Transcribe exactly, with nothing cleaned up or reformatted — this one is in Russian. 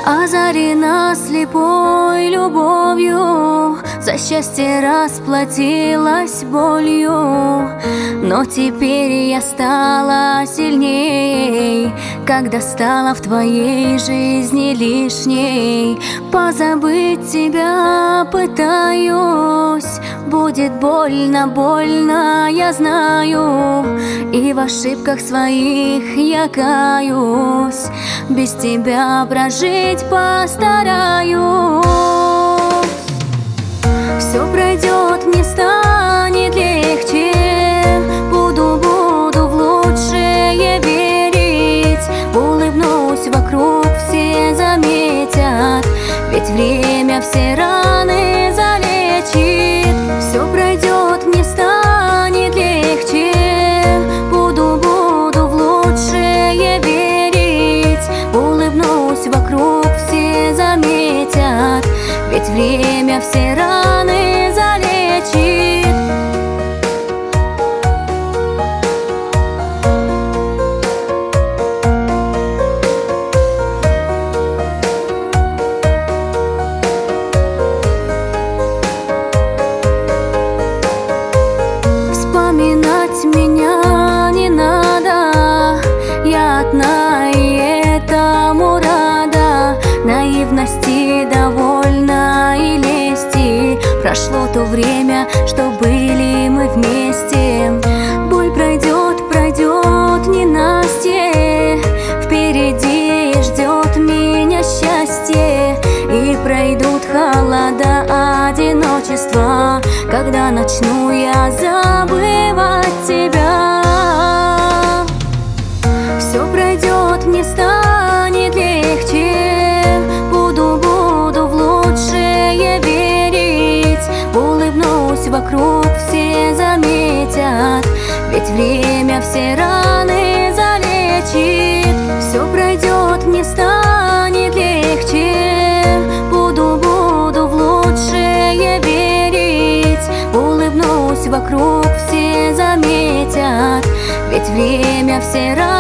озарена слепой любовью, за счастье расплатилась болью. Но теперь я стала сильней, когда стала в твоей жизни лишней. Позабыть тебя пытаюсь, будет больно, больно, я знаю, и в ошибках своих я каюсь. Без тебя прожить постараюсь. Все пройдет, мне станет легче, буду, буду в лучшее верить. Улыбнусь вокруг, все заметят, ведь время все раны залечит. Все пройдет, мне станет легче, буду, буду в лучшее верить. Улыбнусь вокруг, все заметят, ведь время все раны залечит. Вспоминать меня не надо, я одна и этому рада. Наивности довольна и лести, прошло то время, что были мы вместе. Боль пройдет, пройдет ненастье, впереди ждет меня счастье. И пройдут холода одиночества, когда начну я забывать тебя. Все пройдет, мне станет легче, буду, буду в лучшее верить. Улыбнусь вокруг, все заметят, ведь время все раны залечит. Все пройдет, мне станет легче, буду, буду в лучшее верить. Улыбнусь вокруг, все заметят, ведь время все раны